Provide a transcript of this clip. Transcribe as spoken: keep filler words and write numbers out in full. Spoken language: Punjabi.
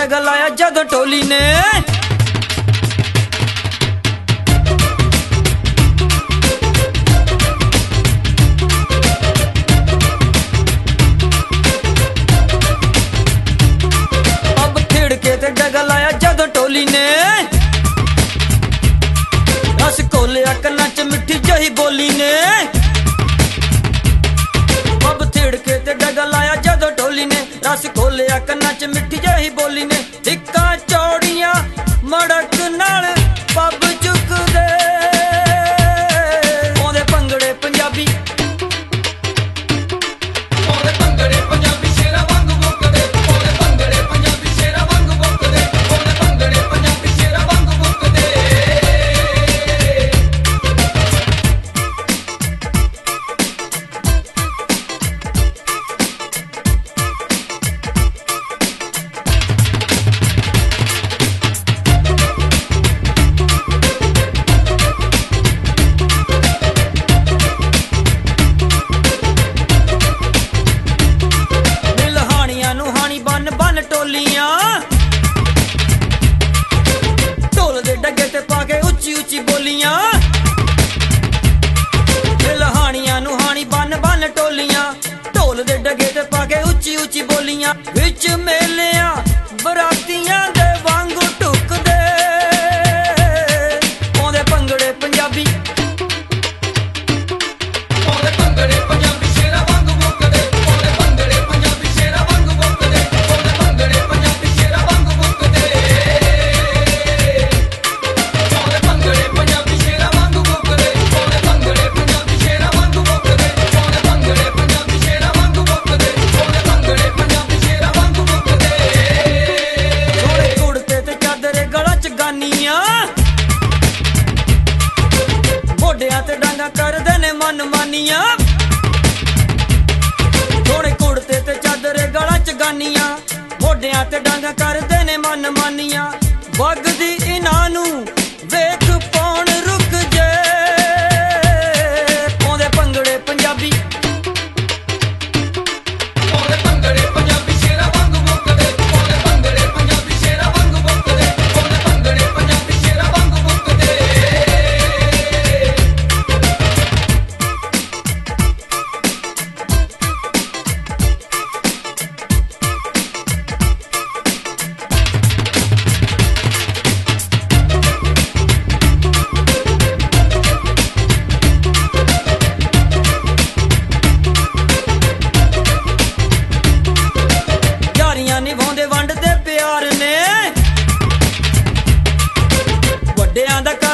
ਡਗਾ ਲਾਇਆ ਜਦੋਂ ਢੋਲੀ ਨੇ। ਅੱਬ ਖੇੜਕੇ ਤੇ ਡਗਾ ਲਾਇਆ ਜਦੋਂ ਢੋਲੀ ਨੇ। ਰਸ ਘੋਲਿਆ ਕੰਨਾਂ ਚ ਮਿੱਠੀ ਜਹੀ ਬੋਲੀ ਨੇ। ਅੱਬ ਥੇੜਕੇ ਤੇ ਡਗਾ ਲਾਇਆ ਜਦੋਂ ਢੋਲੀ ਨੇ। ਰਸ ਘੋਲਿਆ ਕੰਨਾਂ ਚ ਮਿੱਠੀ ਜਹੀ ਬੋਲੀ ਨੇ। ਇੱਕਾਂ ਚੌੜੀਆਂ ਮੜਕ ਨਾਲ ਪੱਬ ਚੁੱਕਦੇ ਪਾਉਂਦੇ ਭੰਗੜੇ ਪੰਜਾਬੀ। ਪਾਉਂਦੇ ਭੰਗੜੇ ਪੰਜਾਬੀ ਸ਼ੇਰਾਂ ਵਾਂਗ ਮੁੱਕਦੇ। ਪਾਉਂਦੇ ਭੰਗੜੇ ਪੰਜਾਬੀ ਸ਼ੇਰਾਂ ਵਾਂਗ ਮੁੱਕਦੇ। ਪਾਉਂਦੇ ਭੰਗੜੇ ਪੰਜਾਬੀ ਸ਼ੇਰਾਂ ਵਾਂਗ ਮੁੱਕਦੇ। ਬਨ ਟੋਲੀਆਂ ਢੋਲ ਦੇ ਡੱਗੇ ਤੇ ਪਾ ਕੇ ਉੱਚੀ ਉੱਚੀ ਬੋਲੀਆਂ। ਲਹਾਣੀਆਂ ਨੂੰ ਹਾਣੀ ਬਨ ਬਨ ਟੋਲੀਆਂ ਢੋਲ ਦੇ ਡੱਗੇ ਤੇ ਪਾ ਕੇ ਉੱਚੀ ਉੱਚੀ ਬੋਲੀਆਂ। ਵਿੱਚ ਮੇਲਿਆਂ ਬਰਾਤੀਆਂ ਦੇ ਵਾਂਗੂ ਢੁੱਕਦੇ ਪਾਉਂਦੇ ਭੰਗੜੇ ਪੰਜਾਬੀ। ਪਾਉਂਦੇ ਭੰਗੜੇ ਪੰਜਾਬੀ ਸ਼ੇਰਾਂ ਵਾਂਗ ਮੁੱਕਦੇ। ਪਾਉਂਦੇ ਭੰਗੜੇ ਪੰਜਾਬੀ ਸ਼ੇਰਾਂ ਵਾਂਗ ਮੁੱਕਦੇ। ਮੋਢਿਆਂ ਤੇ ਡਾਂਗਾ ਕਰਦੇ ਨੇ ਮਨ ਮਾਨੀਆਂ। ਥੋੜੇ ਕੁੜਤੇ ਤੇ ਚਾਦਰੇ ਗਲਾਂ ਚ ਗਾਨੀਆਂ। ਮੋਢਿਆਂ ਤੇ ਡਾਂਗਾ ਕਰਦੇ ਨੇ ਮਨ ਮਾਨੀਆਂ। ਵਗਦੀ ਇਹਨਾਂ ਨੂੰ ਵੇਖ ਪੌਣ ਰੁਕ ਜੇ ਪਾਉਂਦੇ ਭੰਗੜੇ ਪੰਜਾਬੀ। ਪਾਉਂਦੇ ਭੰਗੜੇ ਪੰਜਾਬੀ ਸ਼ੇਰਾਂ ਵਾਂਗ ਮੁੱਕਦੇ। ਪਾਉਂਦੇ ਭੰਗੜੇ ਪੰਜਾਬੀ ਸ਼ੇਰਾਂ ਵਾਂਗ ਮੁੱਕਦੇ। ਪਾਉਂਦੇ ਭੰਗੜੇ ਪੰਜਾਬੀ ਸ਼ੇਰਾਂ ਵਾਂਗ ਮੁੱਕਦੇ। ਨਿਭਾਉਂਦੇ ਵੰਡ ਦੇ ਪਿਆਰ ਨੇ ਵੱਡਿਆਂ ਦਾ